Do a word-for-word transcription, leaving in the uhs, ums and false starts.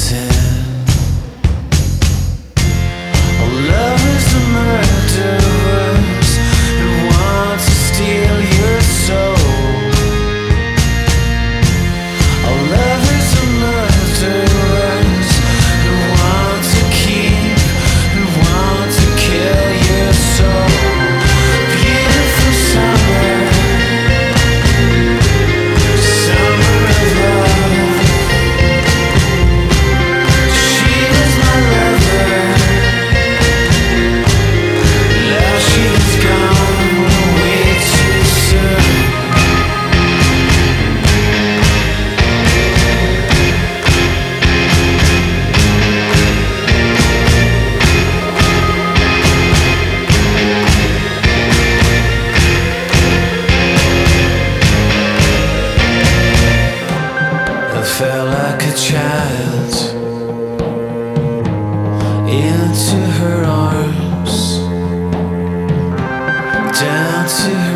said. Oh, love is a murderers who want to steal your soul. Oh, love is a murderers who want to keep, who want to kill your soul. Beautiful summer, summer of love. She was my lover. Now she's gone way too soon. I felt like a child into her arms, down to